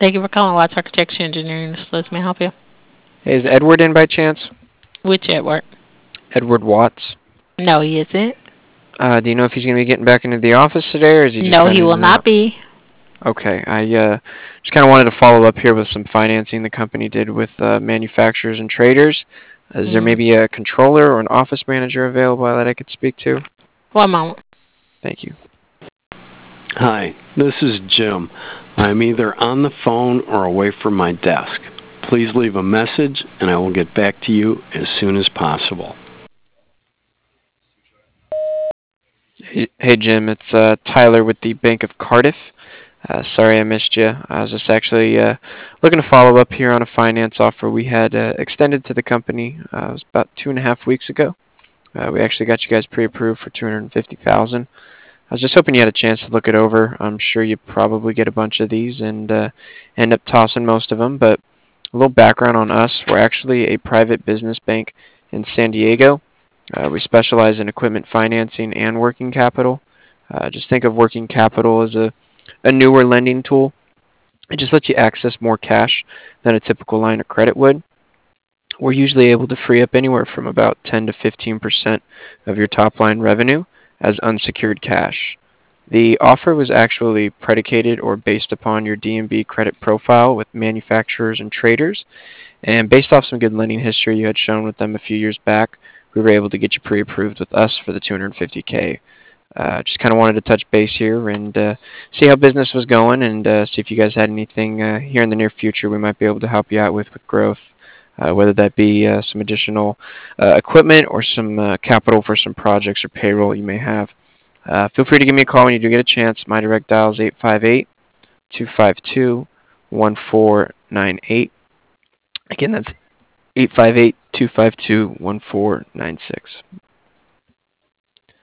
Thank you for calling Watts Architecture Engineering. This is Liz. May I help you? Hey, is Edward in by chance? Which Edward? Edward Watts. No, he isn't. Do you know if he's going to be getting back into the office today, or is he just No, kind he of in will and not out? be. Okay, I just kind of wanted to follow up here with some financing the company did with manufacturers and traders. Is there Mm. maybe a controller or an office manager available that I could speak to? One moment. Thank you. Hi, this is Jim. I'm either on the phone or away from my desk. Please leave a message and I will get back to you as soon as possible. Hey Jim, it's Tyler with the Bank of Cardiff. Sorry I missed you. I was just actually looking to follow up here on a finance offer we had extended to the company. It was about 2.5 weeks ago. We actually got you guys pre-approved for $250,000. I was just hoping you had a chance to look it over. I'm sure you probably get a bunch of these and end up tossing most of them. But a little background on us: we're actually a private business bank in San Diego. We specialize in equipment financing and working capital. Just think of working capital as a newer lending tool. It just lets you access more cash than a typical line of credit would. We're usually able to free up anywhere from about 10 to 15% of your top line revenue as unsecured cash. The offer was actually predicated or based upon your D&B credit profile with manufacturers and traders, and based off some good lending history you had shown with them a few years back, we were able to get you pre-approved with us for the 250K. Just kind of wanted to touch base here and see how business was going and see if you guys had anything here in the near future we might be able to help you out with growth, whether that be some additional equipment or some capital for some projects or payroll you may have. Feel free to give me a call when you do get a chance. My direct dial is 858-252-1498. Again, that's 858-252-1496.